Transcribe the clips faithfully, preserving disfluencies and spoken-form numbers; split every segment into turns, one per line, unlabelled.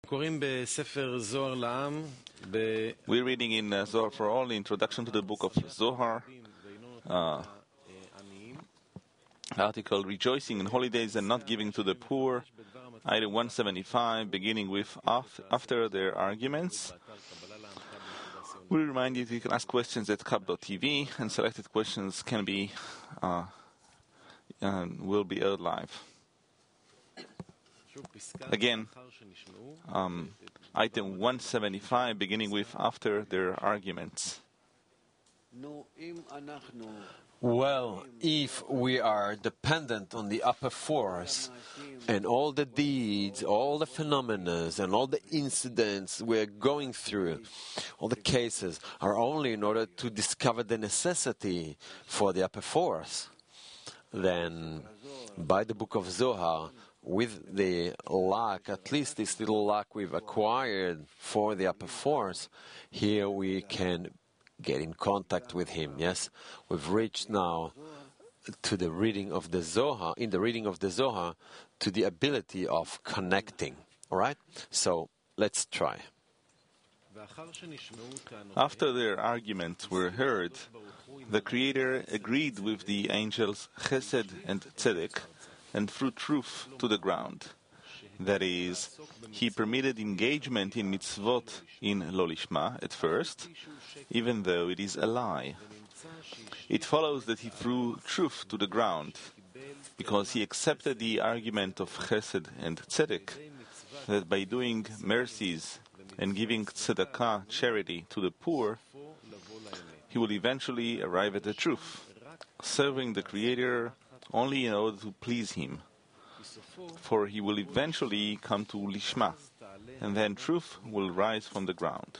We're
reading in uh, Zohar for All, the introduction to the book of Zohar, uh, article Rejoicing in Holidays and Not Giving to the Poor, item one seventy-five, beginning with af After Their Arguments. We remind you that you can ask questions at kab dot t v, and selected questions can be, uh, uh, will be aired live. Again, um, item one seventy-five, beginning with After Their Arguments.
Well, if we are dependent on the upper force and all the deeds, all the phenomena and all the incidents we're going through, all the cases are only in order to discover the necessity for the upper force, then by the book of Zohar, with the luck, at least this little luck we've acquired for the upper force, here we can get in contact with him. Yes, we've reached now to the reading of the Zohar, in the reading of the Zohar, to the ability of connecting. All right? So let's try.
After their arguments were heard, the Creator agreed with the angels Chesed and Tzedek and threw truth to the ground. That is, he permitted engagement in mitzvot in Lo Lishma at first, even though it is a lie. It follows that he threw truth to the ground, because he accepted the argument of Chesed and Tzedek, that by doing mercies and giving tzedakah, charity, to the poor, he will eventually arrive at the truth, serving the Creator only in order to please him. For he will eventually come to Lishma, and then truth will rise from the ground.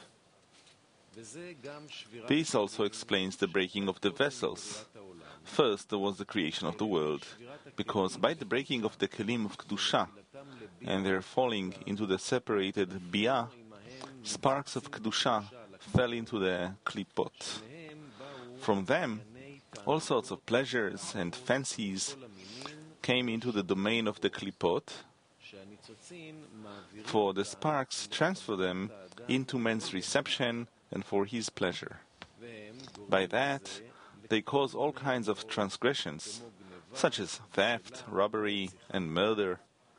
This also explains the breaking of the vessels. First, there was the creation of the world, because by the breaking of the kelim of Kedusha, and their falling into the separated Biyah, sparks of Kedusha fell into the Klipot. From them, all sorts of pleasures and fancies came into the domain of the Klipot, for the sparks transfer them into man's reception and for his pleasure. By that, they cause all kinds of transgressions, such as theft, robbery, and murder.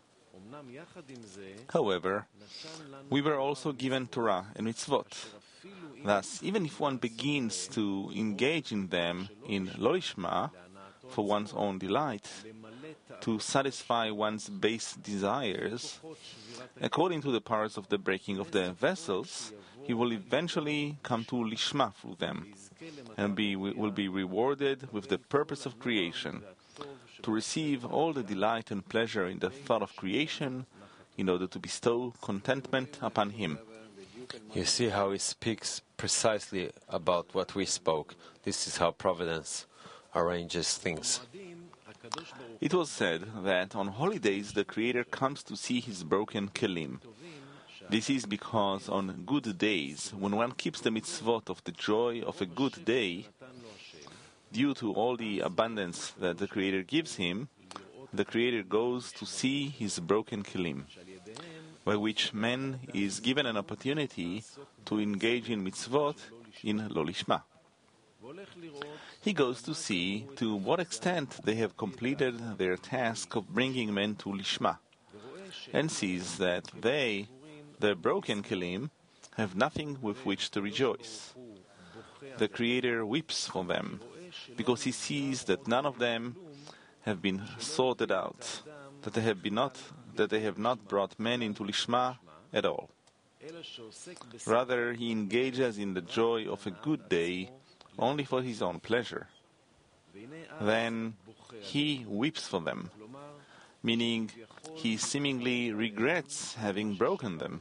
However, we were also given Torah and mitzvot. Thus, even if one begins to engage in them in Lo Lishma, for one's own delight, to satisfy one's base desires, according to the powers of the breaking of the vessels, he will eventually come to Lishma through them, and be, will be rewarded with the purpose of creation, to receive all the delight and pleasure in the thought of creation, in order to bestow contentment upon him.
You see how he speaks precisely about what we spoke. This is how Providence arranges things.
It was said that on holidays the Creator comes to see his broken kelim. This is because on good days, when one keeps the mitzvot of the joy of a good day, due to all the abundance that the Creator gives him, the Creator goes to see his broken kelim, by which man is given an opportunity to engage in mitzvot in Lo Lishma. He goes to see to what extent they have completed their task of bringing men to Lishma, and sees that they, their broken kelim, have nothing with which to rejoice. The Creator weeps for them, because he sees that none of them have been sorted out, that they have been not, that they have not brought men into Lishma at all. Rather, he engages in the joy of a good day only for his own pleasure. Then he weeps for them, meaning he seemingly regrets having broken them,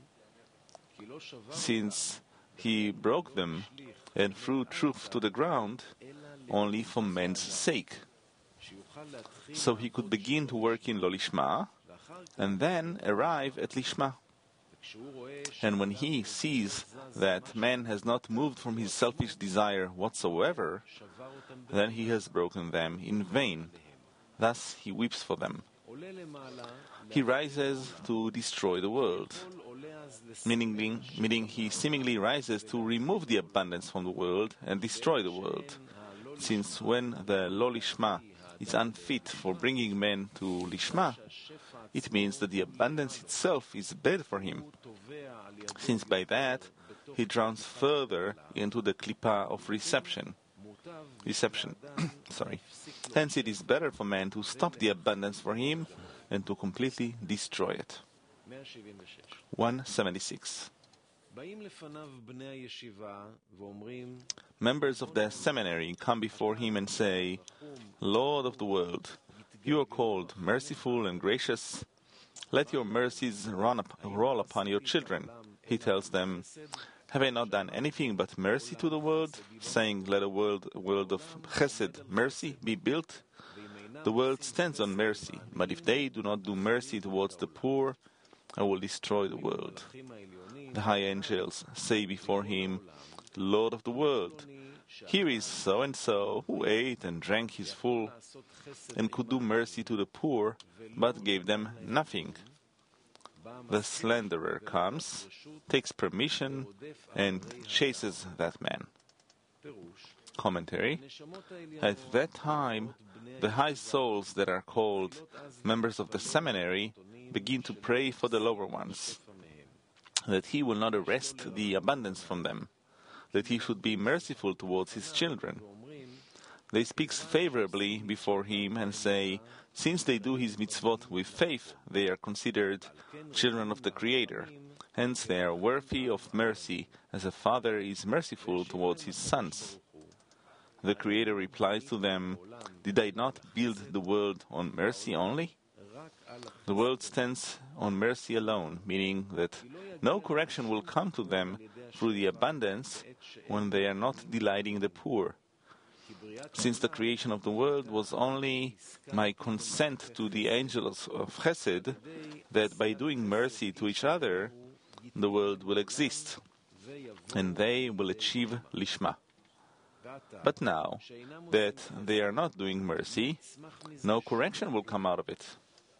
since he broke them and threw truth to the ground only for men's sake, so he could begin to work in Lo Lishma and then arrive at Lishma. And when he sees that man has not moved from his selfish desire whatsoever, then he has broken them in vain. Thus he weeps for them. He rises to destroy the world, meaning, meaning he seemingly rises to remove the abundance from the world and destroy the world. Since when the Lo Lishma is unfit for bringing men to Lishma, it means that the abundance itself is bad for him, since by that he drowns further into the klipa of reception. Deception. Sorry. Hence, it is better for man to stop the abundance for him and to completely destroy it. one seventy-six. Members of the seminary come before him and say, Lord of the world, you are called merciful and gracious. Let your mercies run up, roll upon your children. He tells them, have I not done anything but mercy to the world, saying, let a world, a world of chesed, mercy, be built? The world stands on mercy, but if they do not do mercy towards the poor, I will destroy the world. The high angels say before him, Lord of the world, here is so-and-so who ate and drank his full, and could do mercy to the poor, but gave them nothing. The slanderer comes, takes permission, and chases that man. Commentary. At that time, the high souls that are called members of the seminary begin to pray for the lower ones, that he will not arrest the abundance from them, that he should be merciful towards his children. They speak favorably before him and say, since they do his mitzvot with faith, they are considered children of the Creator. Hence they are worthy of mercy, as a father is merciful towards his sons. The Creator replies to them, did I not build the world on mercy only? The world stands on mercy alone, meaning that no correction will come to them through the abundance when they are not delighting the poor. Since the creation of the world was only my consent to the angels of Chesed, that by doing mercy to each other, the world will exist, and they will achieve Lishma. But now that they are not doing mercy, no correction will come out of it.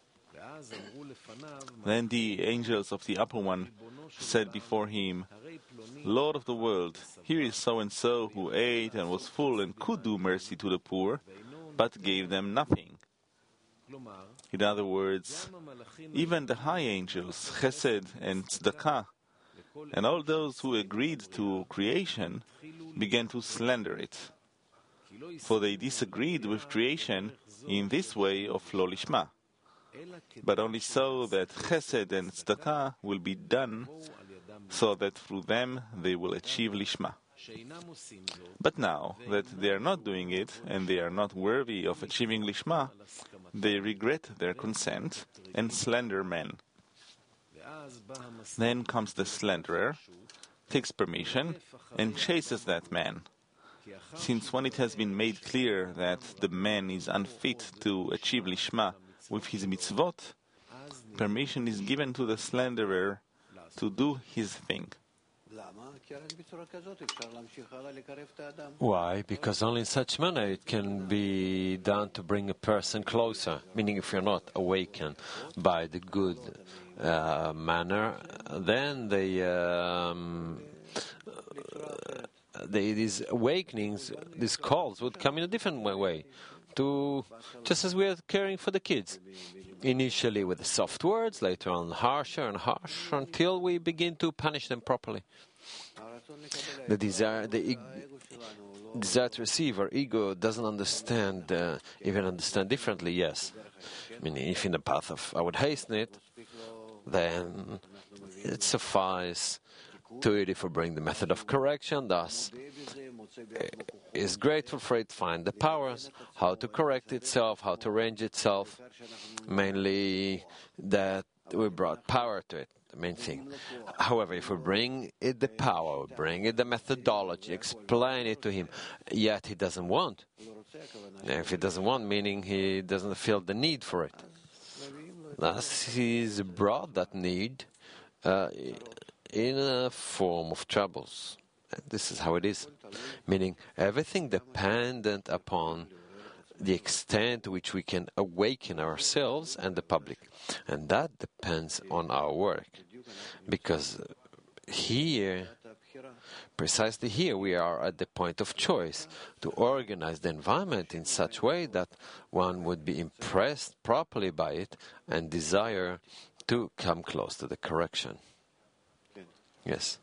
Then the angels of the upper one said before him, Lord of the world, here is so-and-so who ate and was full and could do mercy to the poor, but gave them nothing. In other words, even the high angels, Chesed and Tzedakah, and all those who agreed to creation, began to slander it. For they disagreed with creation in this way of Lo Lishma, but only so that Chesed and Tzedakah will be done, so that through them they will achieve Lishma. But now that they are not doing it, and they are not worthy of achieving Lishma, they regret their consent and slander men. Then comes the slanderer, takes permission, and chases that man. Since when it has been made clear that the man is unfit to achieve Lishma with his mitzvot, permission is given to the slanderer to do his thing.
Why? Because only in such manner it can be done to bring a person closer. Meaning, if you're not awakened by the good uh, manner, then the, um, the these awakenings, these calls would come in a different way. To just as we are caring for the kids, initially with the soft words, later on harsher and harsher, until we begin to punish them properly. The desire, the e- desire to receive, our ego doesn't understand, uh, even understand differently. Yes, I mean, if in the path of I would hasten it, then it suffices to it if we bring the method of correction. Thus, is grateful for it, find the powers, how to correct itself, how to arrange itself. Mainly that we brought power to it, the main thing. However, if we bring it the power, bring it the methodology, explain it to him, yet he doesn't want. If he doesn't want, meaning he doesn't feel the need for it. Thus, he's brought that need uh, in a form of troubles. This is how it is. Meaning, everything dependent upon the extent to which we can awaken ourselves and the public. And that depends on our work. Because here, precisely here, we are at the point of choice to organize the environment in such a way that one would be impressed properly by it and desire to come close to the correction. Yes.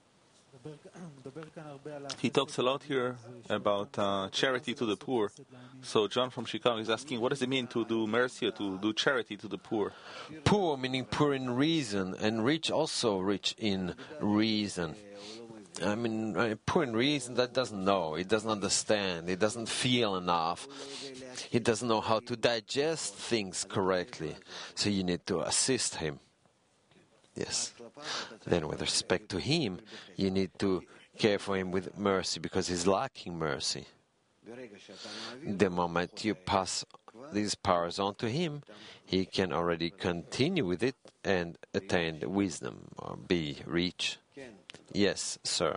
He talks a lot here about uh, charity to the poor. So John from Chicago is asking, what does it mean to do mercy or to do charity to the poor?
Poor meaning poor in reason, and rich also rich in reason. I mean, poor in reason, that doesn't know, it doesn't understand, it doesn't feel enough, it doesn't know how to digest things correctly. So you need to assist him. Yes. Then with respect to him, you need to care for him with mercy because he's lacking mercy. The moment you pass these powers on to him, he can already continue with it and attain wisdom or be rich. Yes, sir.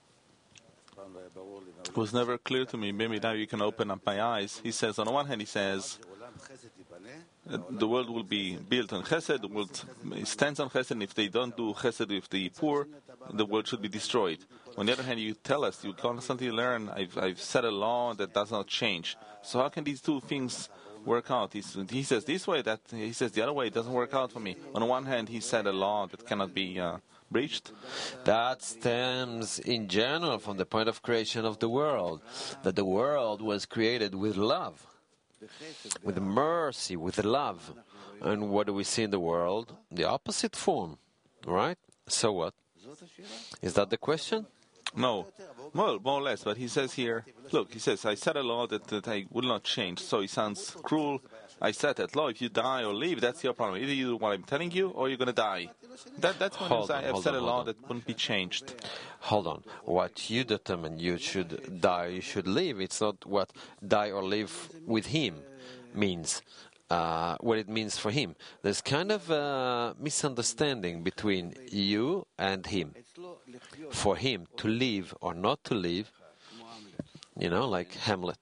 It was never clear to me. Maybe now you can open up my eyes. He says, on the one hand, he says, the world will be built on chesed, the world stands on chesed, and if they don't do chesed with the poor, the world should be destroyed. On the other hand, you tell us, you constantly learn, I've, I've set a law that does not change. So how can these two things work out? He's, he says this way, that he says the other way, it doesn't work out for me. On the one hand, he set a law that cannot be uh, breached.
That stems in general from the point of creation of the world, that the world was created with love, with mercy, with love. And what do we see in the world? The opposite form, right? So what? Is that the question?
No. Well, more or less, but he says here, look, he says, I set a law that, that I will not change. So it sounds cruel. I set that law. If you die or leave, that's your problem. Either you do what I'm telling you or you're going to die. That, that's when
hold
I
on,
have
hold
set
on,
a law
on.
that wouldn't be changed.
Hold on. What you determine you should die, you should live. It's not what die or live with him means. Uh, what it means for him. There's kind of a misunderstanding between you and him. For him to live or not to live, you know, like Hamlet,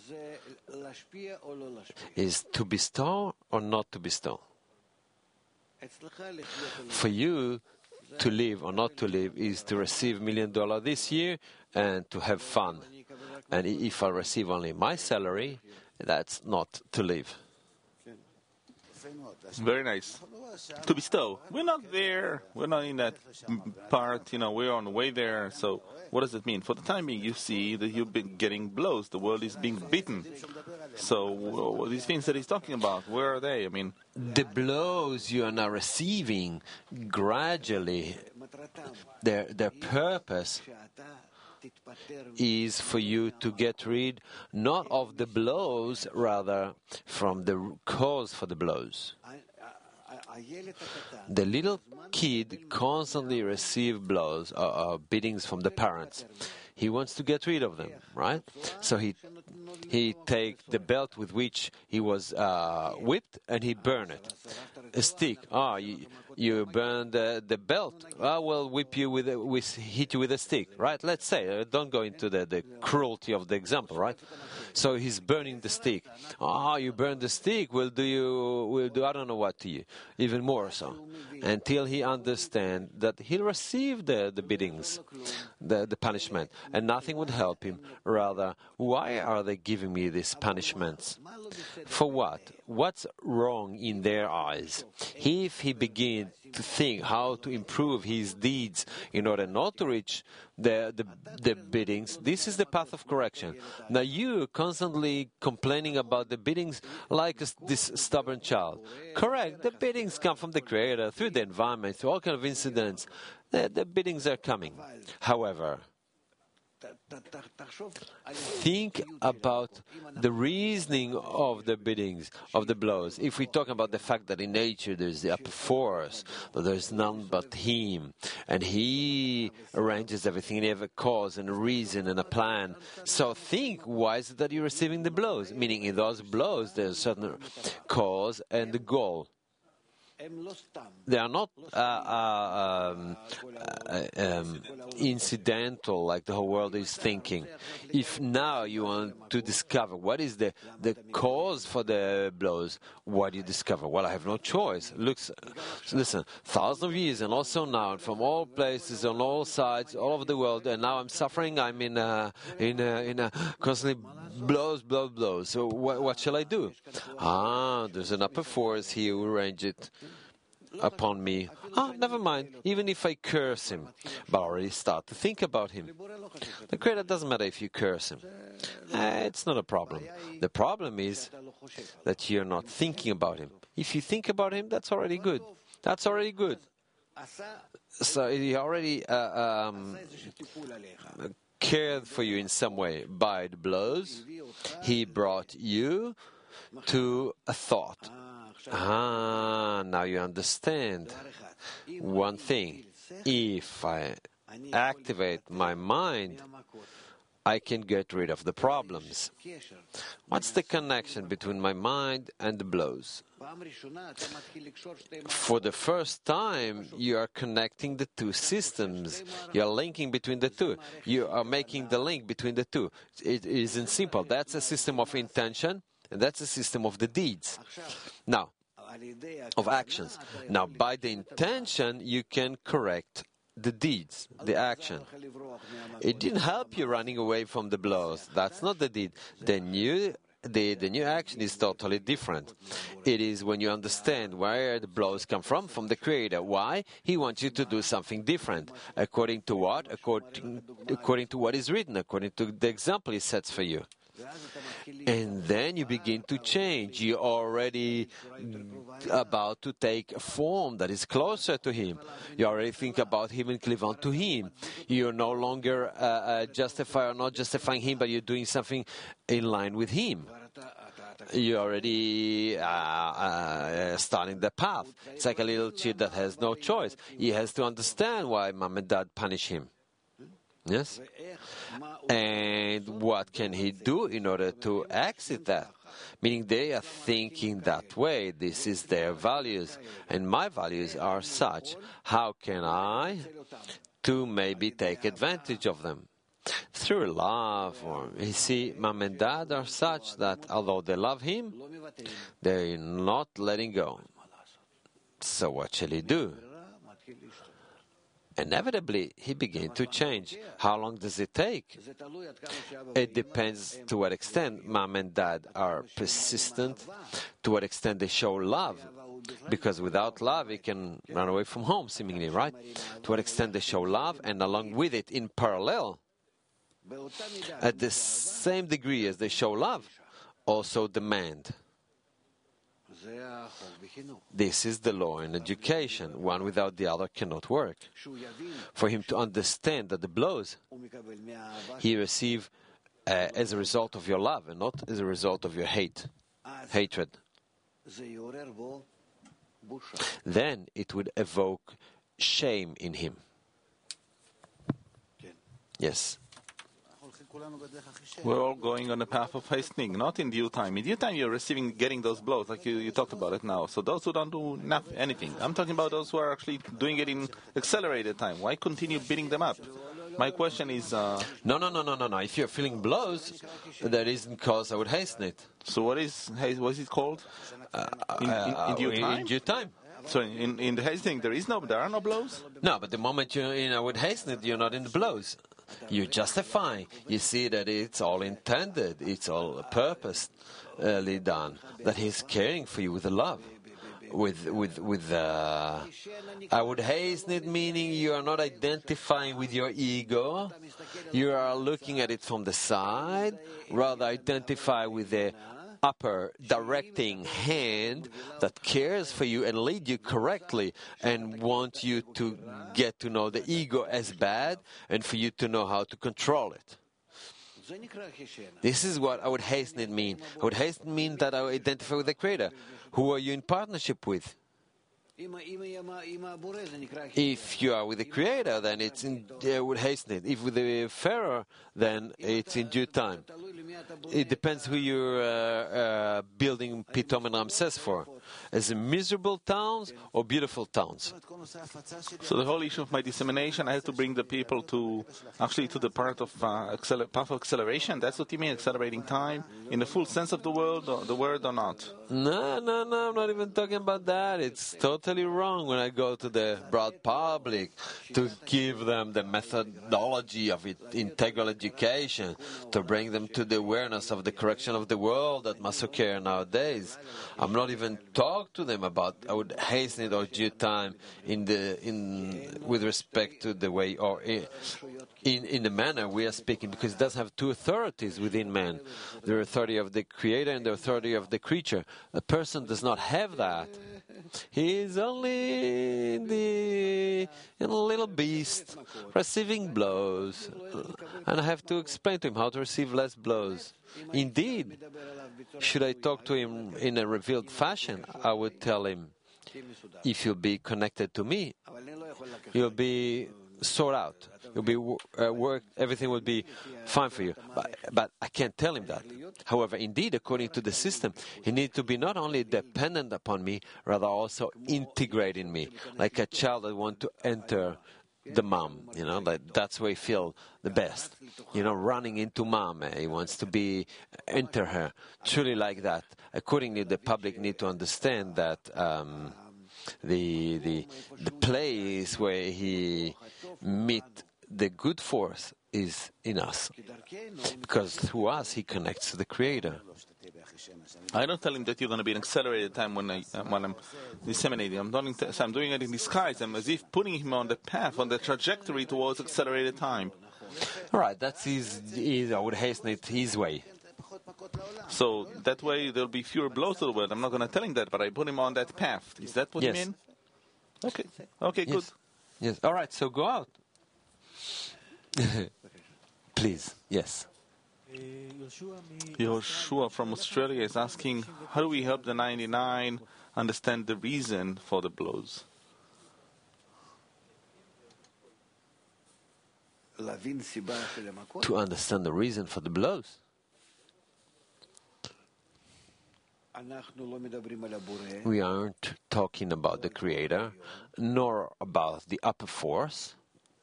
is to bestow or not to bestow. For you, to live or not to live is to receive million dollar this year and to have fun. And if I receive only my salary, that's not to live.
Very nice. To bestow. We're not there. We're not in that part, you know, we're on the way there. So what does it mean? For the time being, you see that you've been getting blows. The world is being beaten. So well, these things that he's talking about, where are they? I mean,
the blows you are now receiving gradually, their, their purpose is for you to get rid not of the blows, rather from the cause for the blows. The little kid constantly receives blows or, or beatings from the parents. He wants to get rid of them, right? So he he take the belt with which he was uh, whipped and he burn it. A stick. Ah, you, you burn the, the belt. I will whip you with, a, with hit you with a stick, right? Let's say. Uh, don't go into the, the cruelty of the example, right? So he's burning the stick. Ah, you burn the stick. Will do you? Will do? I don't know what to you. Even more so, until he understands that he'll receive the the beatings, the the punishment, and nothing would help him. Rather, why are they giving me these punishments? For what? What's wrong in their eyes? If he begins to think how to improve his deeds in order not to reach the, the, the beatings, this is the path of correction. Now you constantly complaining about the beatings like a, this stubborn child. Correct, the beatings come from the Creator, through the environment, through all kinds of incidents. The, the beatings are coming. However, think about the reasoning of the beatings, of the blows. If we talk about the fact that in nature there's the upper force, that there's none but Him, and He arranges everything, and He has a cause and a reason and a plan. So think, why is it that you're receiving the blows? Meaning in those blows there's a certain cause and the goal. They are not uh, uh, um, uh, um, incidental, like the whole world is thinking. If now you want to discover what is the, the cause for the blows, what do you discover? Well, I have no choice. Looks, listen, thousands of years, and also now, from all places, on all sides, all over the world, and now I'm suffering. I'm in a, in a, in a constantly blows, blows, blows. So what, what shall I do? Ah, there's an upper force here who arranged it upon me. Ah, never mind, even if I curse him. But I already start to think about him. The Creator doesn't matter if you curse him. Eh, it's not a problem. The problem is that you're not thinking about him. If you think about him, that's already good. That's already good. So he already uh, um, cared for you in some way. By the blows, he brought you to a thought. Ah, now you understand. One thing, if I activate my mind, I can get rid of the problems. What's the connection between my mind and the blows? For the first time, you are connecting the two systems. You are linking between the two. You are making the link between the two. It isn't simple. That's a system of intention, and that's a system of the deeds. Now, of actions. Now, by the intention, you can correct the deeds, the action. It didn't help you running away from the blows. That's not the deed. The new, the, the new action is totally different. It is when you understand where the blows come from, from the Creator. Why? He wants you to do something different. According to what? According, according to what is written, according to the example He sets for you. And then you begin to change. You're already about to take a form that is closer to Him. You already think about Him and cleave on to Him. You're no longer uh, uh, justify or not justifying Him, but you're doing something in line with Him. You're already uh, uh, starting the path. It's like a little kid that has no choice. He has to understand why mom and dad punish him. Yes? And what can he do in order to exit that? Meaning they are thinking that way. This is their values. And my values are such. How can I to maybe take advantage of them? Through love. Or, you see, mom and dad are such that although they love him, they're not letting go. So what shall he do? Inevitably, he began to change. How long does it take? It depends to what extent mom and dad are persistent, to what extent they show love. Because without love, he can run away from home, seemingly, right? To what extent they show love, and along with it, in parallel, at the same degree as they show love, also demand. This is the law in education. One without the other cannot work. For him to understand that the blows he received uh, as a result of your love and not as a result of your hate, hatred, then it would evoke shame in him. Yes.
We're all going on a path of hastening, not in due time. In due time, you're receiving, getting those blows, like you, you talked about it now. So those who don't do enough, anything. I'm talking about those who are actually doing it in accelerated time. Why continue beating them up? My question is... Uh,
no, no, no, no, no, no. If you're feeling blows, that isn't cause I would hasten it.
So what is, what is it called?
Uh,
in, in, in due time?
In due time.
So in, in the hastening, there is no, there are no blows?
No, but the moment you you know, would hasten it, you're not in the blows. You justify. You see that it's all intended, it's all purposely done. That He's caring for you with love, with with with. Uh, I would hasten it, meaning you are not identifying with your ego. You are looking at it from the side, rather identify with the upper directing hand that cares for you and lead you correctly and want you to get to know the ego as bad and for you to know how to control it. This is what I would hasten it mean. I would hasten mean that I would identify with the Creator. Who are you in partnership with? If you are with the Creator, then it's in, uh, would hasten it. If with the Pharaoh, then it's in due time. It depends who you're uh, uh, building Pitom and Ramses for. As miserable towns or beautiful towns.
So the whole issue of my dissemination, I have to bring the people to, actually to the part of uh, acceler- path of acceleration. That's what you mean, accelerating time, in the full sense of the word, or the word or not?
No, no, no, I'm not even talking about that. It's totally wrong when I go to the broad public to give them the methodology of it, integral education, to bring them to the awareness of the correction of the world that must occur nowadays. I'm not even talk to them about, I would hasten it or due time in the in with respect to the way or in in the manner we are speaking, because it does have two authorities within man, the authority of the Creator and the authority of the creature. A person does not have that. He is only in the in a little beast receiving blows, and I have to explain to him how to receive less blows. Indeed, should I talk to him in a revealed fashion, I would tell him, if you'll be connected to me, you'll be sorted out. You'll be uh, work. Everything will be fine for you. But, but I can't tell him that. However, indeed, according to the system, he needs to be not only dependent upon me, rather also integrating me, like a child that wants to enter the mom, you know, like that's where he feels the best, you know, running into mom. He wants to be, enter her, truly like that. Accordingly, the public need to understand that um, the, the, the place where he meet the good force is in us, because through us he connects to the Creator.
I don't tell him that you're going to be in accelerated time when, I, uh, when I'm disseminating. I'm, doing t- so I'm doing it in disguise. I'm as if putting him on the path, on the trajectory towards accelerated time.
All right, that's his, his, I would hasten it his way.
So that way there'll be fewer blows to the world. I'm not going to tell him that, but I put him on that path. Is that what
yes.
you mean? Okay. Okay,
yes.
good.
Yes. All right, so go out. Please, yes.
Yoshua from Australia is asking, how do we help the ninety-nine understand the reason for the blows?
To understand the reason for the blows. We aren't talking about the Creator, nor about the upper force.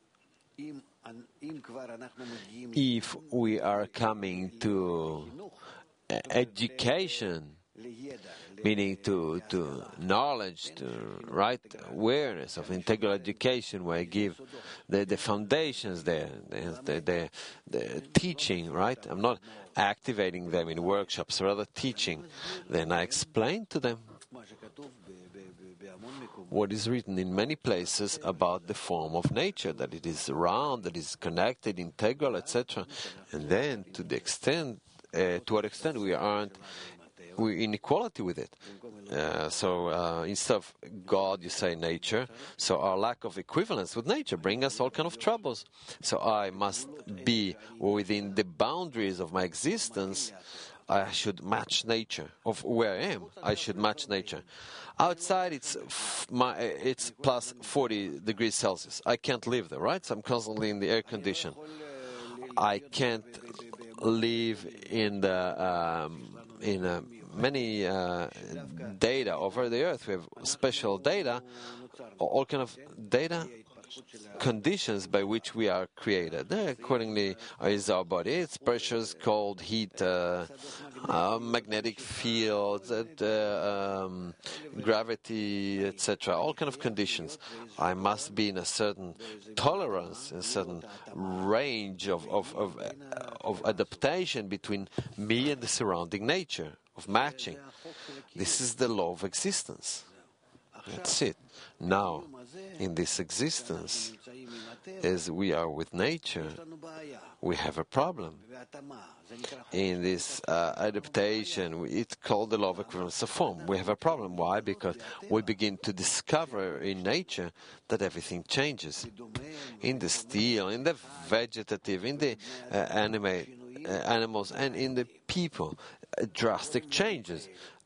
If we are coming to education, meaning to, to knowledge, to right awareness of integral education, where I give the, the foundations there, the, the, the, the teaching, right? I'm not activating them in workshops, rather teaching. Then I explain to them what is written in many places about the form of nature, that it is round, that it is connected, integral, et cetera. And then, to the extent, uh, to what extent we aren't, we're in equality with it. Uh, so uh, instead of God, you say nature. So our lack of equivalence with nature brings us all kind of troubles. So I must be within the boundaries of my existence. I should match nature of where I am. I should match nature. Outside, it's f- my, it's plus forty degrees Celsius. I can't live there, right? So I'm constantly in the air condition. I can't live in the um, in uh, many uh, data over the earth. We have special data, all kind of data conditions by which we are created. Accordingly, is our body. It's pressures, cold, heat, uh, uh, magnetic fields, uh, um, gravity, et cetera. All kind of conditions. I must be in a certain tolerance, a certain range of of, of, of adaptation between me and the surrounding nature, of matching. This is the law of existence. That's it. Now, in this existence, as we are with nature, we have a problem. In this uh, adaptation, it's called the law of equivalence of form. We have a problem. Why? Because we begin to discover in nature that everything changes. In the steel, in the vegetative, in the uh, animate, uh, animals, and in the people, uh, drastic changes that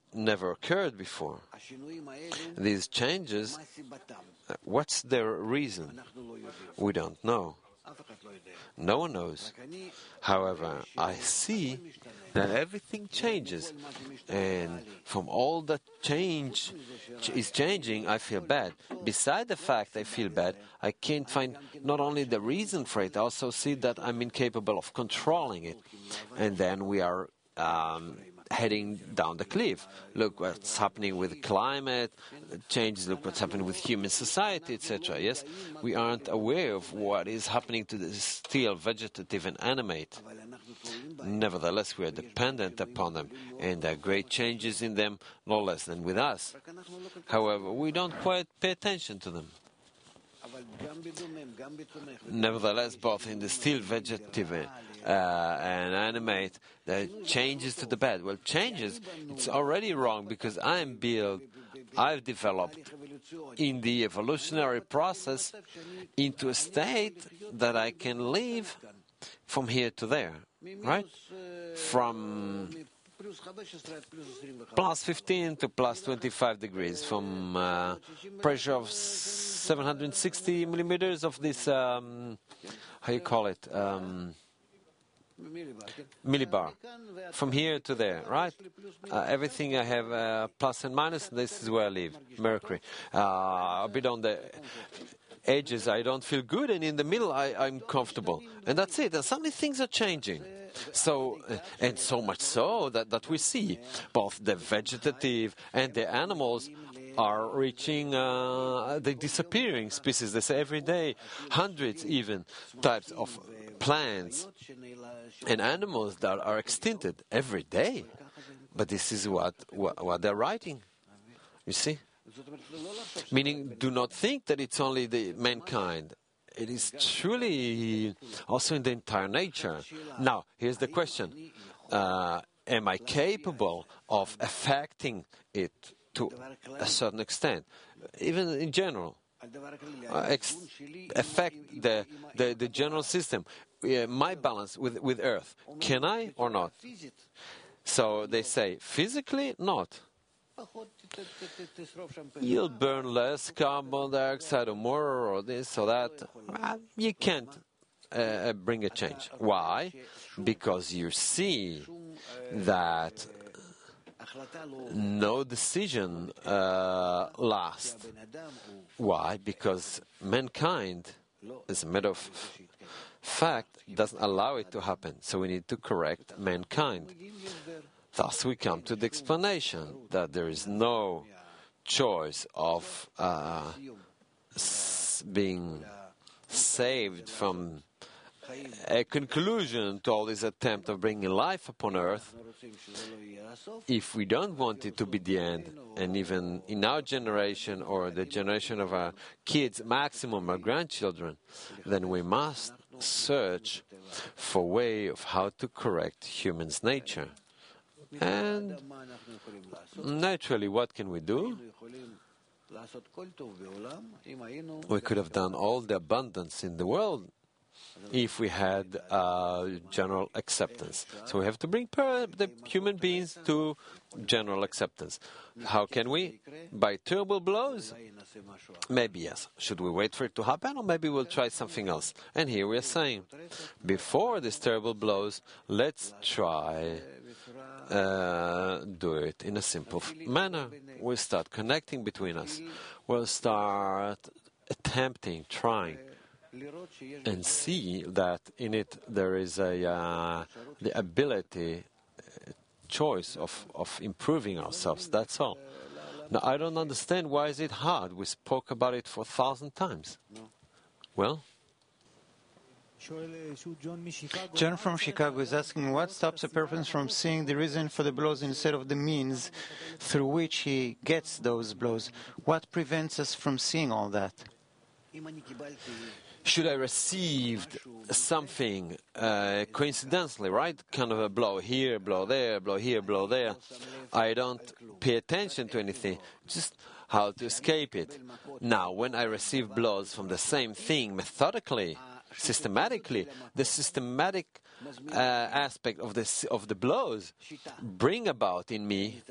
never occurred before. These changes, what's their reason? We don't know. No one knows. However, I see that everything changes, and from all that change is changing, I feel bad. Beside the fact I feel bad, I can't find not only the reason for it, I also see that I'm incapable of controlling it. And then we are um, heading down the cliff. Look what's happening with climate changes, look what's happening with human society, et cetera. Yes, we aren't aware of what is happening to the still vegetative and animate. Nevertheless, we are dependent upon them, and there are great changes in them, no less than with us. However, we don't quite pay attention to them. Nevertheless, both in the still vegetative uh, and animate, there are changes to the bad. Well, changes, it's already wrong because I am built, I've developed in the evolutionary process into a state that I can live from here to there, right? From plus fifteen to plus twenty-five degrees, from uh, pressure of seven hundred sixty millimeters of this, um, how you call it, um, millibar, from here to there, right? Uh, everything I have uh, plus and minus, this is where I live, Mercury. Uh, a bit on the edges I don't feel good, and in the middle I, I'm comfortable. And that's it, and suddenly things are changing. So, uh, and so much so that, that we see both the vegetative and the animals are reaching uh, the disappearing species. They say every day, hundreds even, types of plants and animals that are extincted every day. But this is what, what, what they're writing, you see? Meaning, do not think that it's only the mankind. It is truly also in the entire nature. Now, here's the question. Uh, am I capable of affecting it to a certain extent, even in general? Uh, ex- affect the, the, the general system, uh, my balance with, with Earth. Can I or not? So they say, physically, not. You'll burn less carbon dioxide or more or this or that. Uh, you can't uh, bring a change. Why? Because you see that no decision uh, lasts. Why? Because mankind, as a matter of fact, doesn't allow it to happen. So we need to correct mankind. Thus we come to the explanation that there is no choice of uh, s- being saved from a conclusion to all this attempt of bringing life upon earth. If we don't want it to be the end, and even in our generation or the generation of our kids, maximum our grandchildren, then we must search for a way of how to correct human's nature. And naturally, what can we do? We could have done all the abundance in the world if we had uh, general acceptance. So we have to bring per- the human beings to general acceptance. How can we? By terrible blows? Maybe yes. Should we wait for it to happen, or maybe we'll try something else? And here we are saying, before these terrible blows, let's try uh, do it in a simple f- manner. We'll start connecting between us. We'll start attempting, trying, and see that in it there is a uh, the ability, uh, choice of, of improving ourselves. That's all. Now, I don't understand why is it hard. We spoke about it for a thousand times. Well,
John from Chicago is asking, what stops a person from seeing the reason for the blows instead of the means through which he gets those blows? What prevents us from seeing all that?
should I received something uh, coincidentally, right? Kind of a blow here, blow there, blow here, blow there. I don't pay attention to anything, just how to escape it. Now, when I receive blows from the same thing methodically, systematically. The systematic uh, aspect of the, of the blows bring about in me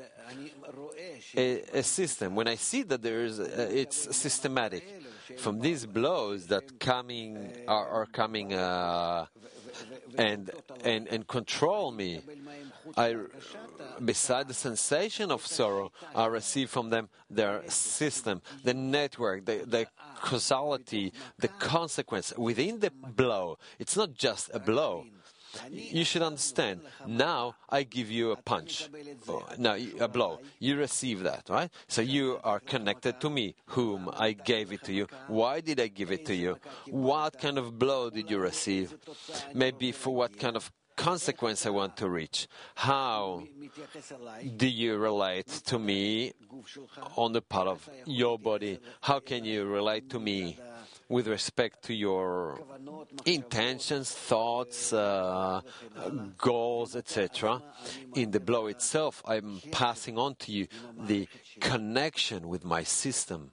a, a system. When I see that there is, a, it's systematic. From these blows that coming are, are coming uh, and and and control me, I, beside the sensation of sorrow, I receive from them their system, the network, the, the causality, the consequence within the blow. It's not just a blow. You should understand. Now I give you a punch. No, a blow. You receive that, right? So you are connected to me, whom I gave it to you. Why did I give it to you? What kind of blow did you receive? Maybe for what kind of consequence I want to reach. How do you relate to me on the part of your body? How can you relate to me with respect to your intentions, thoughts, uh, goals, et cetera? In the blow itself, I'm passing on to you the connection with my system.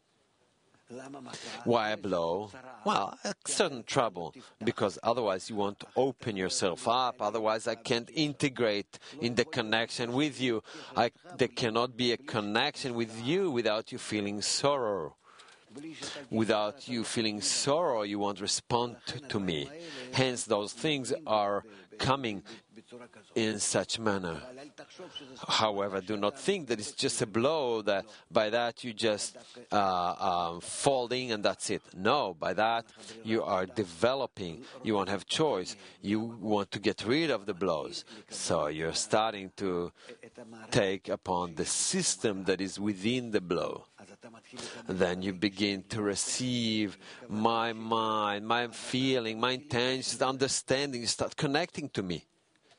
Why a blow? Well, a certain trouble, because otherwise you won't open yourself up, otherwise I can't integrate in the connection with you. I, there cannot be a connection with you without you feeling sorrow. Without you feeling sorrow, you won't respond to, to me. Hence, those things are coming in such manner. However, do not think that it's just a blow, that by that you just uh, um, folding and that's it. No, by that you are developing. You won't have choice. You want to get rid of the blows. So you're starting to take upon the system that is within the blow. Then you begin to receive my mind, my feeling, my intentions, understanding. You start connecting to me.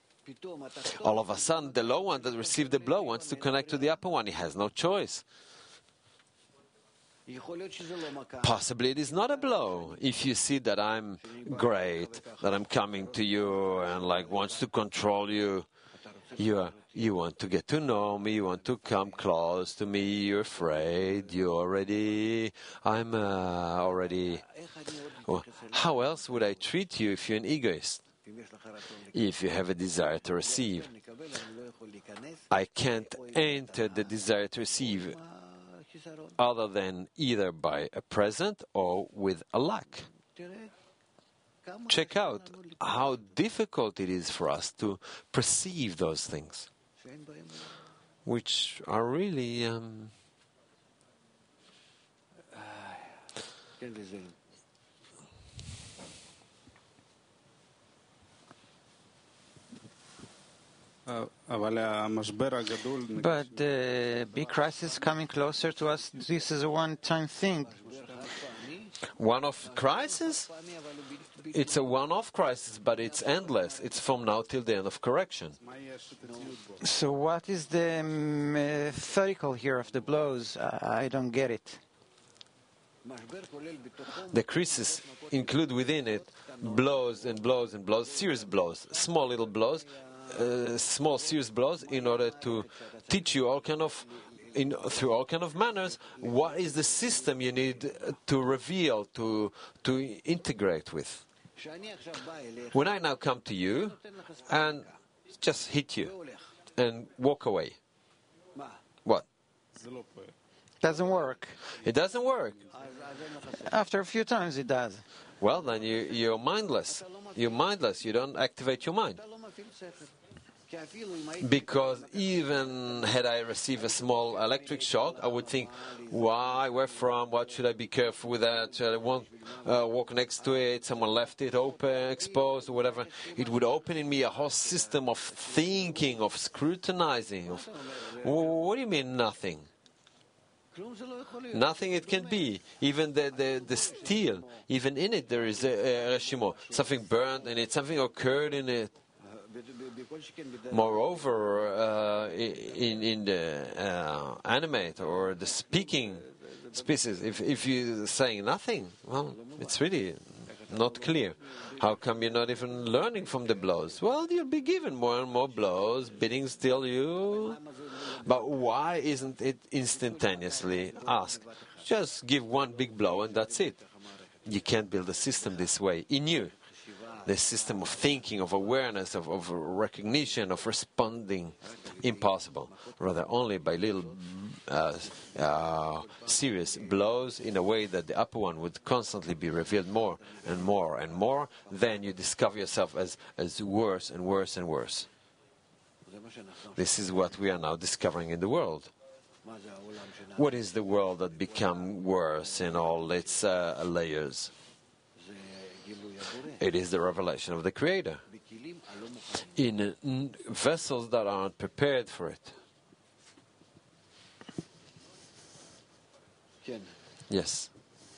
All of a sudden, the low one that received the blow wants to connect to the upper one. He has no choice. Possibly it is not a blow. If you see that I'm great, that I'm coming to you and like wants to control you, you are, you want to get to know me, you want to come close to me, you're afraid, you already, I'm uh, already... Well, how else would I treat you if you're an egoist? If you have a desire to receive, I can't enter the desire to receive other than either by a present or with a lack. Check out how difficult it is for us to perceive those things, which are really um,
But the big crisis coming closer to us, this is a one-time thing.
One-off crisis? It's a one-off crisis, but it's endless. It's from now till the end of correction.
So what is the methodical here of the blows? I don't get it.
The crises include within it blows and blows and blows, serious blows, small little blows, uh, small serious blows, in order to teach you all kind of, in, through all kind of manners, what is the system you need to reveal, to to integrate with. When I now come to you and just hit you and walk away, what?
Doesn't work.
It doesn't work.
After a few times it does.
Well, then you, you're mindless. You're mindless. You don't activate your mind. Because even had I received a small electric shock, I would think, why, where from, what should I be careful with that, should I won't, uh, walk next to it, someone left it open, exposed, or whatever. It would open in me a whole system of thinking, of scrutinizing. Of, what do you mean nothing? Nothing it can be. Even the, the, the steel, even in it there is a, a reshimo, something burned in it, something occurred in it. Moreover, uh, in in the uh, animate or the speaking species, if if you're saying nothing, well, it's really not clear. How come you're not even learning from the blows? Well, you'll be given more and more blows, bidding still you. But why isn't it instantaneously asked? Just give one big blow and that's it. You can't build a system this way. He knew the system of thinking, of awareness, of, of recognition, of responding, impossible. Rather, only by little uh, uh, serious blows in a way that the upper one would constantly be revealed more and more and more, then you discover yourself as, as worse and worse and worse. This is what we are now discovering in the world. What is the world that become worse in all its uh, layers? It is the revelation of the Creator in uh, n- vessels that aren't prepared for it. Yes.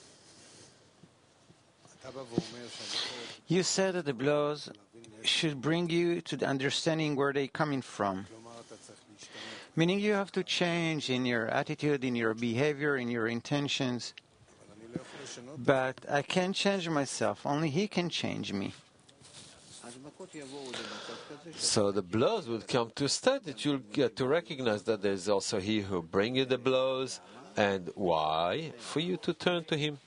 You said that the blows should bring you to the understanding where they're coming from. Meaning you have to change in your attitude, in your behavior, in your intentions. But I can't change myself. Only He can change me.
So the blows will come to a state that you'll get to recognize that there's also He who brings you the blows. And why? For you to turn to Him.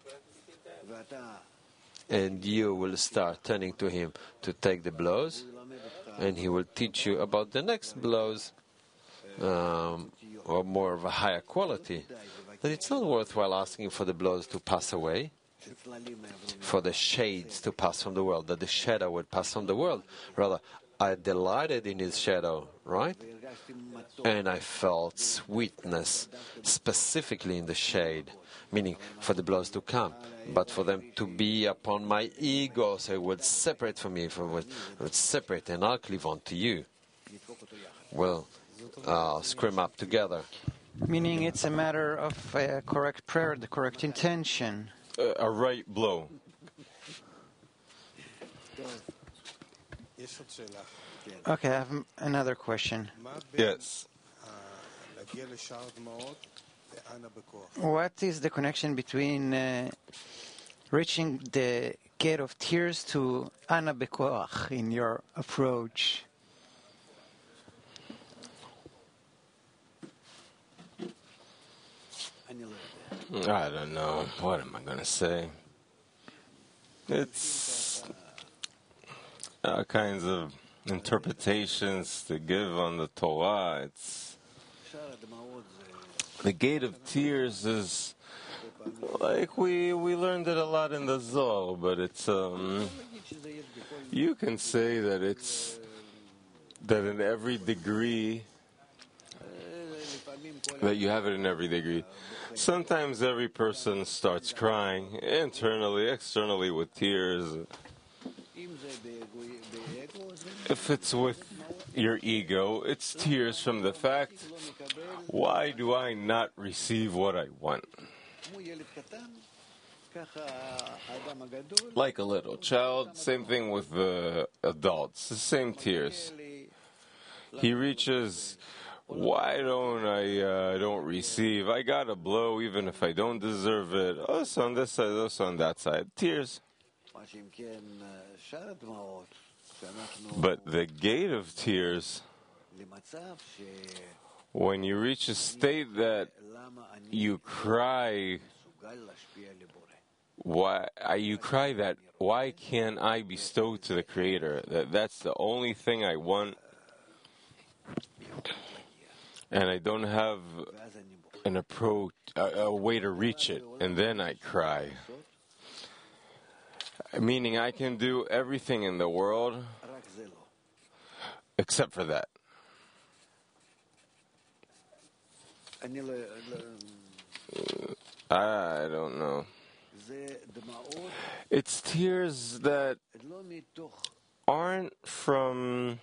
And you will start turning to Him to take the blows. And He will teach you about the next blows. Um, or more of a higher quality. That it's not worthwhile asking for the blows to pass away, for the shades to pass from the world, that the shadow would pass from the world. Rather, I delighted in His shadow, right? And I felt sweetness, specifically in the shade, meaning for the blows to come, but for them to be upon my ego, so it would separate from me, from it would separate, and I'll cleave on to you. Well, uh, scrim up together.
Meaning it's a matter of a correct prayer, the correct intention.
Uh, a right blow.
Okay, I have m- another question.
Yes.
What is the connection between uh, reaching the gate of tears to Ana Bekoach in your approach?
I don't know. What am I going to say? It's all kinds of interpretations to give on the Torah. It's the gate of tears is like we we learned it a lot in the Zohar, but it's um you can say that it's that in every degree that you have it in every degree. Sometimes every person starts crying internally, externally with tears. If it's with your ego, it's tears from the fact, why do I not receive what I want? Like a little child, same thing with the adults, the same tears. He reaches, why don't I uh, don't receive? I got a blow even if I don't deserve it. Also on this side, also on that side. Tears. But the gate of tears, when you reach a state that you cry, why you cry that why can't I bestow to the Creator? That that's the only thing I want. And I don't have an approach, a, a way to reach it, and then I cry. Meaning I can do everything in the world except for that. I don't know. It's tears that aren't from...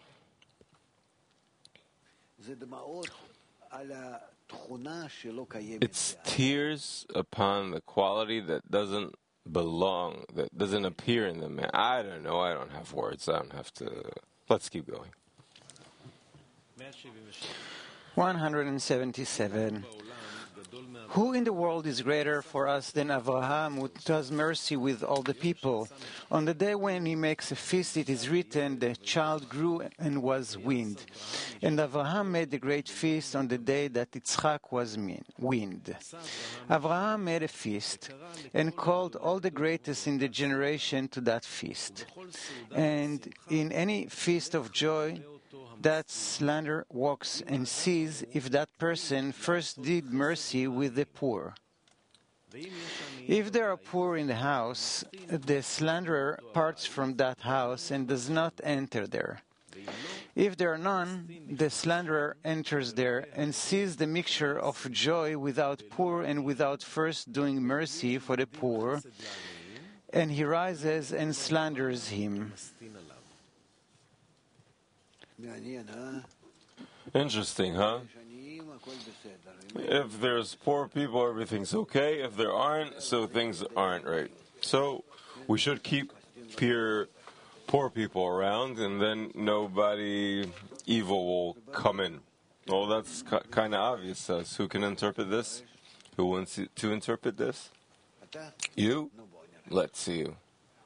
It's tears upon the quality that doesn't belong, that doesn't appear in the man. I don't know. I don't have words. I don't have to. Let's keep going.
one hundred seventy-seven. Who in the world is greater for us than Avraham, who does mercy with all the people? On the day when he makes a feast, it is written, the child grew and was weaned. And Avraham made a great feast on the day that Yitzchak was weaned. Avraham made a feast and called all the greatest in the generation to that feast. And in any feast of joy, that slander walks and sees if that person first did mercy with the poor. If there are poor in the house, the slanderer parts from that house and does not enter there. If there are none, the slanderer enters there and sees the mixture of joy without poor and without first doing mercy for the poor, and he rises and slanders him.
Interesting, huh? If there's poor people, everything's okay. If there aren't, so things aren't right. So we should keep peer, poor people around, and then nobody evil will come in. Well, that's kind of obvious to us. Who can interpret this? Who wants to interpret this? You? Let's see you.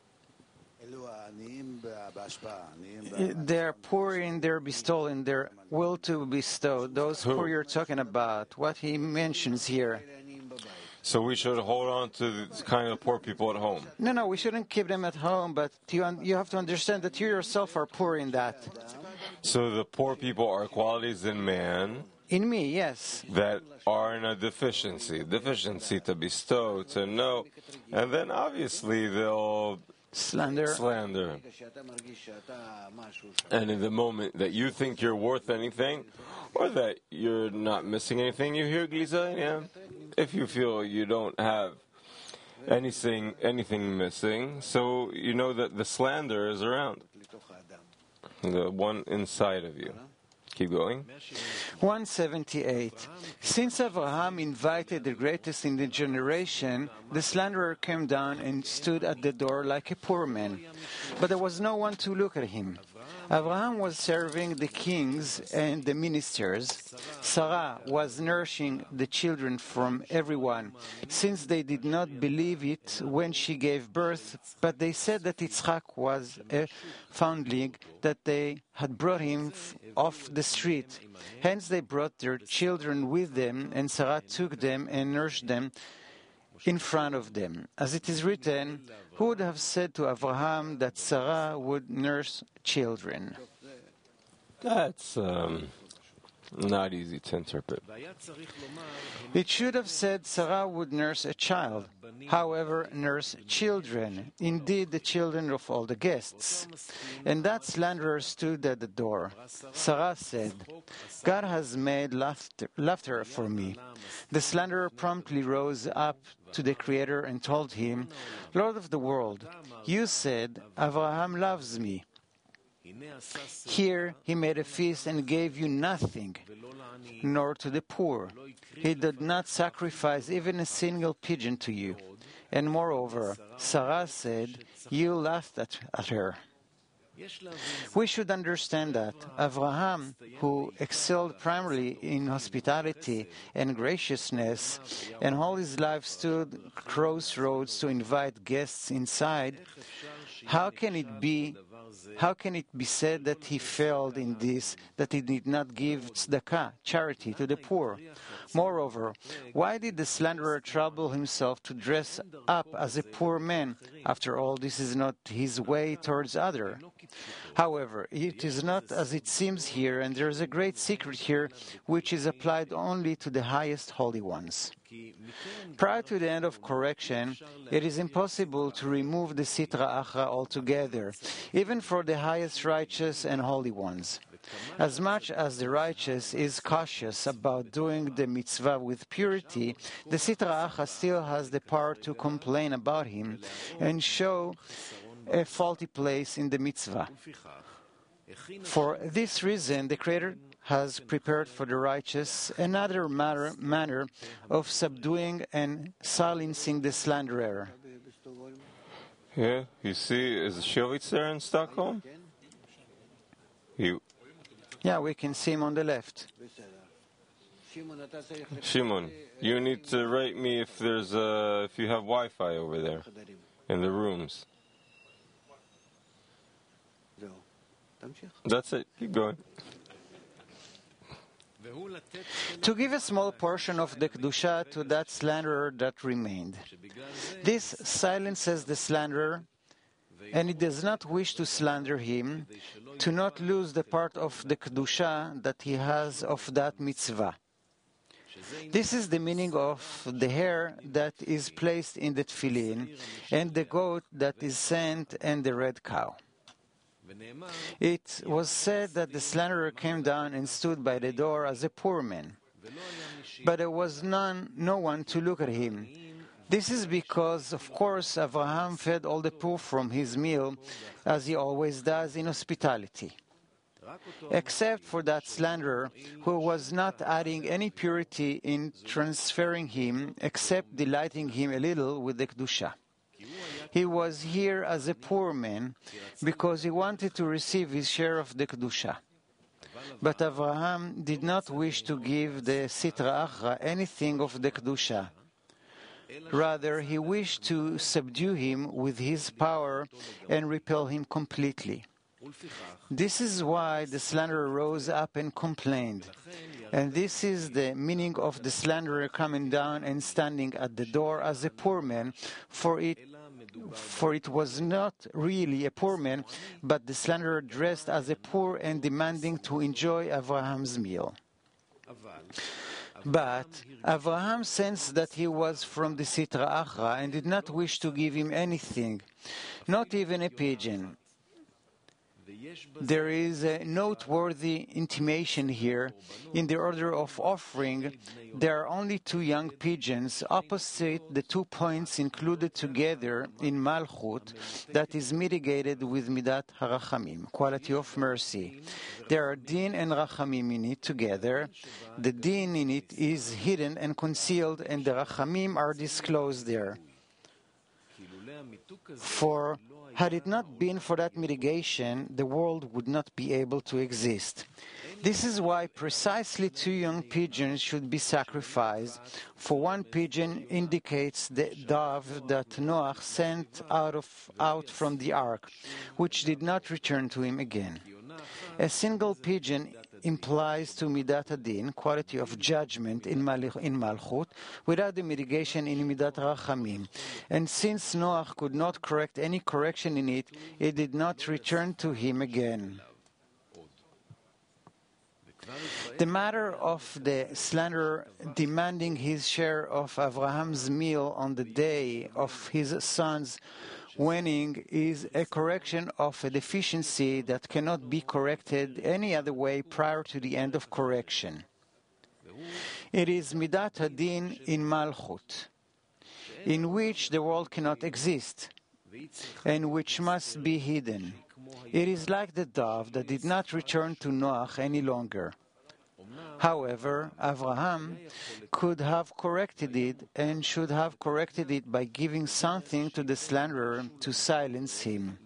They're poor in their bestowal, in their will to bestow. Those
Who?
poor you're talking about, what he mentions here.
So we should hold on to the kind of poor people at home.
No, no, we shouldn't keep them at home, but you, un- you have to understand that you yourself are poor in that.
So the poor people are qualities in man
In me, yes.
that are in a deficiency. Deficiency to bestow, to know. And then obviously they'll
Slander.
slander. And in the moment that you think you're worth anything, or that you're not missing anything, you hear Gliza, yeah? If you feel you don't have anything, anything missing, so you know that the slander is around. The one inside of you. Keep going.
one seventy-eight. Since Abraham invited the greatest in the generation, the slanderer came down and stood at the door like a poor man. But there was no one to look at him. Abraham was serving the kings and the ministers. Sarah was nourishing the children from everyone, since they did not believe it when she gave birth, but they said that Yitzchak was a foundling, that they had brought him f- off the street. Hence they brought their children with them, and Sarah took them and nursed them in front of them. As it is written, who would have said to Abraham that Sarah would nurse children?
That's um, not easy to interpret.
It should have said Sarah would nurse a child, however, nurse children, indeed the children of all the guests. And that slanderer stood at the door. Sarah said, God has made laughter, laughter for me. The slanderer promptly rose up to the Creator and told him, Lord of the world, you said, Abraham loves me. Here he made a feast and gave you nothing, nor to the poor. He did not sacrifice even a single pigeon to you. And moreover, Sarah said, you laughed at, at her. We should understand that Abraham, who excelled primarily in hospitality and graciousness, and all his life stood crossroads to invite guests inside, how can it be How can it be said that he failed in this, that he did not give tzedakah, charity, to the poor? Moreover, why did the slanderer trouble himself to dress up as a poor man? After all, this is not his way towards others. However, it is not as it seems here, and there is a great secret here which is applied only to the highest holy ones. Prior to the end of correction, it is impossible to remove the Sitra Achra altogether, even for the highest righteous and holy ones. As much as the righteous is cautious about doing the mitzvah with purity, the Sitra Achra still has the power to complain about him and show a faulty place in the mitzvah. For this reason, the Creator has prepared for the righteous another matter, manner of subduing and silencing the slanderer.
Yeah, you see, is Shilvitz there in Stockholm? You.
Yeah, we can see him on the left.
Shimon, you need to write me if there's uh, if you have Wi-Fi over there in the rooms. That's it. Keep going.
To give a small portion of the Kedusha to that slanderer that remained. This silences the slanderer, and he does not wish to slander him, to not lose the part of the Kedusha that he has of that mitzvah. This is the meaning of the hair that is placed in the tefillin, and the goat that is sent, and the red cow. It was said that the slanderer came down and stood by the door as a poor man, but there was none, no one to look at him. This is because, of course, Abraham fed all the poor from his meal, as he always does in hospitality, except for that slanderer, who was not adding any purity in transferring him, except delighting him a little with the Kedusha. He was here as a poor man because he wanted to receive his share of the Kedusha. But Abraham did not wish to give the Sitra Achra anything of the Kedusha. Rather, he wished to subdue him with his power and repel him completely. This is why the slanderer rose up and complained. And this is the meaning of the slanderer coming down and standing at the door as a poor man, for it For it was not really a poor man, but the slanderer dressed as a poor and demanding to enjoy Abraham's meal. But Abraham sensed that he was from the Sitra Achra and did not wish to give him anything, not even a pigeon. There is a noteworthy intimation here. In the order of offering, there are only two young pigeons opposite the two points included together in Malchut that is mitigated with Midat HaRachamim, quality of mercy. There are Din and Rachamim in it together. The Din in it is hidden and concealed, and the Rachamim are disclosed there. For had it not been for that mitigation, the world would not be able to exist. This is why precisely two young pigeons should be sacrificed, for one pigeon indicates the dove that Noach sent out, of, out from the ark, which did not return to him again. A single pigeon implies to Midat Adin, quality of judgment in, Mal- in Malchut, without the mitigation in Midat Rachamim. And since Noach could not correct any correction in it, it did not return to him again. The matter of the slanderer demanding his share of Abraham's meal on the day of his son's weaning is a correction of a deficiency that cannot be corrected any other way prior to the end of correction. It is Midat Hadin in Malchut, in which the world cannot exist, and which must be hidden. It is like the dove that did not return to Noach any longer. However, Abraham could have corrected it and should have corrected it by giving something to the slanderer to silence him.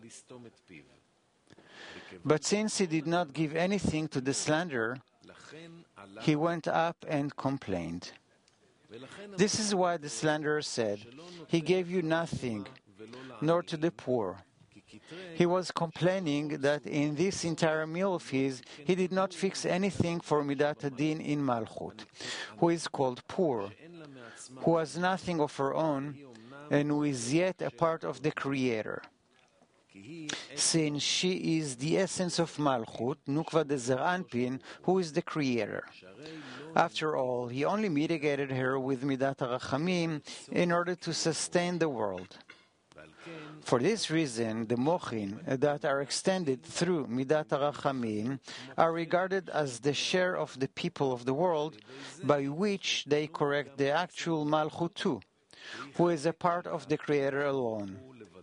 But since he did not give anything to the slanderer, he went up and complained. This is why the slanderer said, "He gave you nothing, nor to the poor." He was complaining that in this entire meal of his, he did not fix anything for Midat Adin in Malchut, who is called poor, who has nothing of her own, and who is yet a part of the Creator. Since she is the essence of Malchut, Nukva de Zer Anpin, who is the Creator. After all, he only mitigated her with Midat HaRachamim in order to sustain the world. For this reason, the mochin that are extended through Midat HaRachamim are regarded as the share of the people of the world by which they correct the actual Malchut too, who is a part of the Creator alone.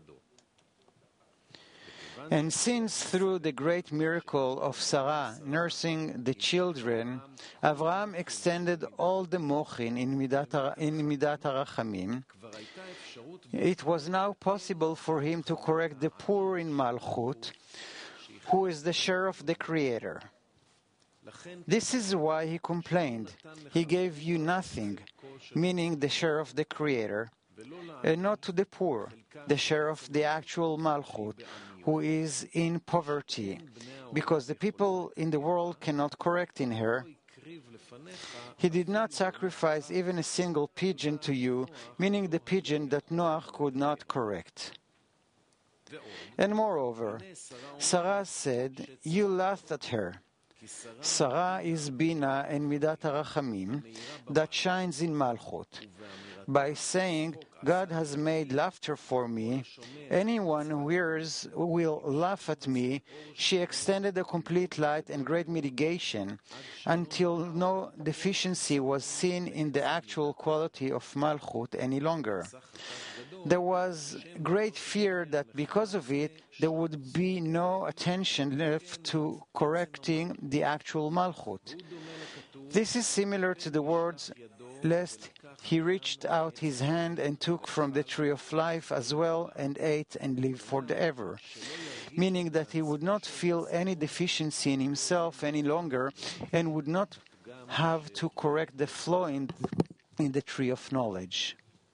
And since through the great miracle of Sarah nursing the children, Avraham extended all the mochin in Midat, in Midat HaRachamim, it was now possible for him to correct the poor in Malchut, who is the share of the Creator. This is why he complained. He gave you nothing, meaning the share of the Creator, and not to the poor, the share of the actual Malchut, who is in poverty, because the people in the world cannot correct in her. He did not sacrifice even a single pigeon to you, meaning the pigeon that Noach could not correct. And moreover, Sarah said, you laughed at her. Sarah is Bina and Midat HaRachamim that shines in Malchut. By saying, God has made laughter for me, anyone who hears will laugh at me, she extended a complete light and great mitigation until no deficiency was seen in the actual quality of Malchut any longer. There was great fear that because of it, there would be no attention left to correcting the actual Malchut. This is similar to the words, lest he reached out his hand and took from the tree of life as well and ate and lived forever, meaning that he would not feel any deficiency in himself any longer and would not have to correct the flaw in, in the tree of knowledge.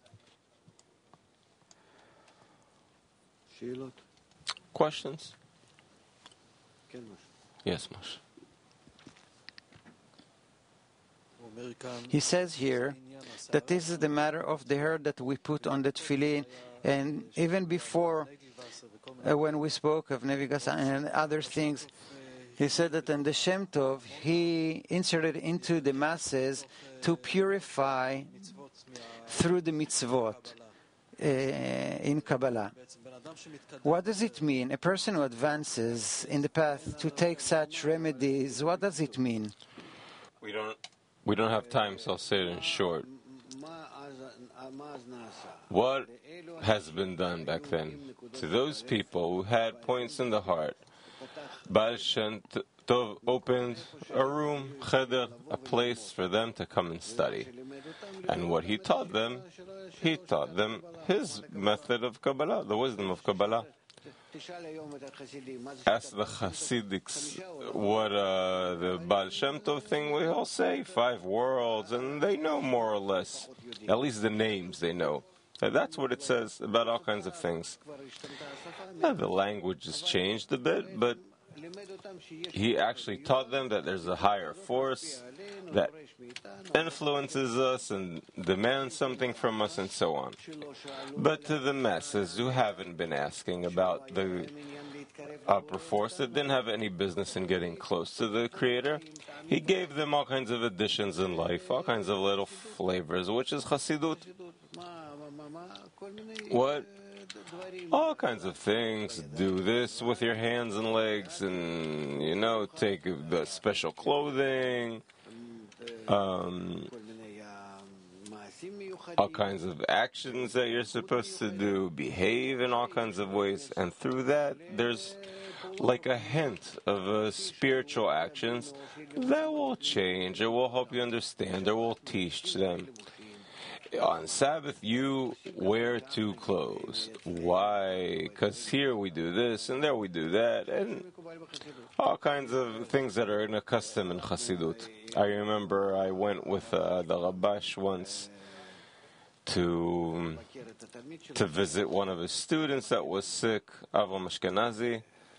Questions? Yes, Moshe.
He says here that this is the matter of the hair that we put on the tefillin, and even before, uh, when we spoke of Nevi Gasa and other things, he said that in the Shem Tov, he inserted into the masses to purify through the mitzvot uh, in Kabbalah. What does it mean? A person who advances in the path to take such remedies, what does it mean?
We don't we don't have time, so I'll say it in short. What has been done back then to those people who had points in the heart? Baal Shem Tov opened a room, cheder, a place for them to come and study. And what he taught them, he taught them his method of Kabbalah, the wisdom of Kabbalah. Ask the Hasidics what uh, the Baal Shem Tov thing, we all say five worlds, and they know more or less, at least the names they know. And that's what it says about all kinds of things. Now, the language has changed a bit, but he actually taught them that there's a higher force that influences us and demands something from us and so on. But to the masses who haven't been asking about the upper force, that didn't have any business in getting close to the Creator, he gave them all kinds of additions in life, all kinds of little flavors, which is Chassidut. What? All kinds of things. Do this with your hands and legs, and, you know, take the special clothing, um, all kinds of actions that you're supposed to do, behave in all kinds of ways, and through that, there's like a hint of uh, spiritual actions that will change, it will help you understand, or will teach them. On Sabbath, you wear two clothes. Why? Because here we do this, and there we do that, and all kinds of things that are in a custom in Chassidut. I remember I went with uh, the Rabash once to to visit one of his students that was sick, Avram Ashkenazi.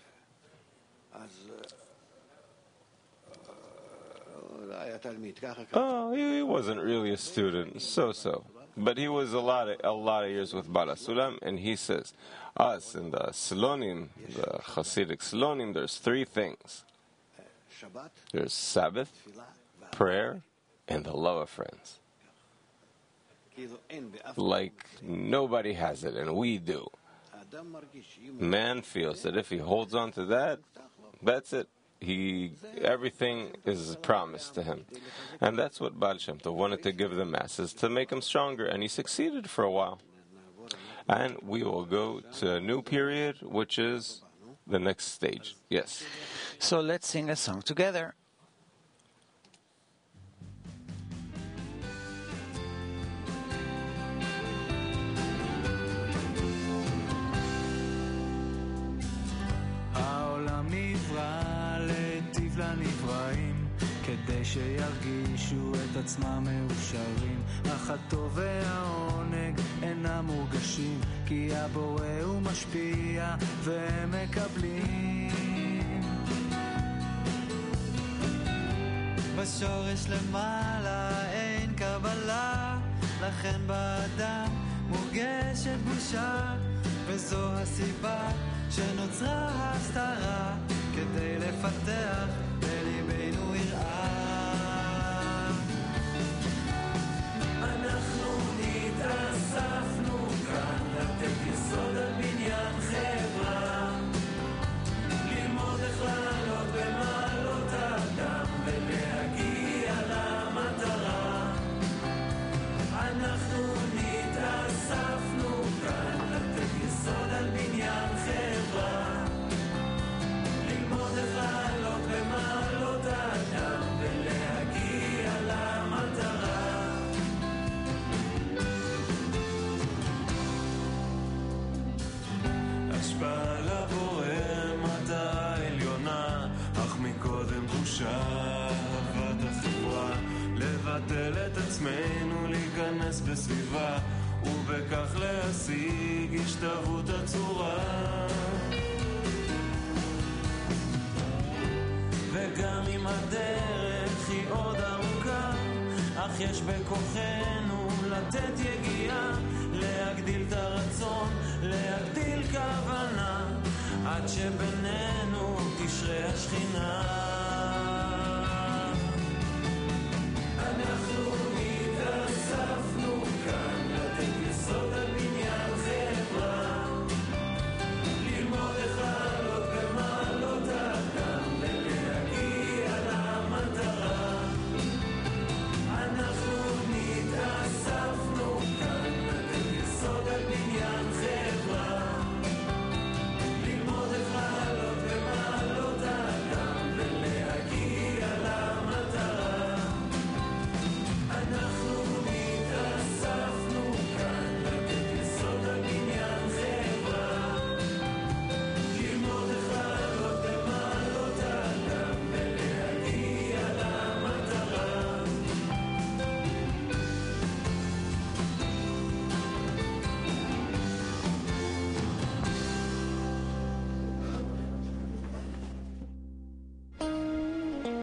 Oh, he wasn't really a student, so-so. But he was a lot of, a lot of years with Baal HaSulam, and he says, us in the Silonim, the Hasidic Silonim, there's three things. There's Sabbath, prayer, and the love of friends. Like nobody has it, and we do. Man feels that if he holds on to that, that's it. He, everything is promised to him. And that's what Baal Shem Tov wanted to give the masses, to make them stronger, and he succeeded for a while. And we will go to a new period, which is the next stage. Yes.
So let's sing a song together.
העולם נברא לנבראים, כדי שירגישו את עצמם מאושרים, אך הטוב והעונג אינם מורגשים, כי הבורא הוא משפיע והם מקבלים. בשורש למעלה אין קבלה, לכן באדם מורגשת בושה, וזו הסיבה שנוצרה הסתרה, כדי לפתח בליבנו יראה. אנחנו נתאספנו כאן לתת יסוד על בניין חברה, ללמוד איך לעלות במעלות האדם ולהגיע למטרה. אנחנו נתאספנו כאן לתת יסוד על בניין חברה, ללמוד איך לעלות במעלות האדם ולהגיע למטרה. השפעה לבורא מטרה עליונה, אך מקודם בושה אהבת החברה, לבטל את עצמנו, להיכנס בסביבה, ובכך להשיג השתוות הצורה. וגם אם הדרך היא עוד ארוכה, אך יש בכוחנו לתת יגיעה, להגדיל את הרצון, להגדיל כוונה, עד שבינינו תשרה השכינה.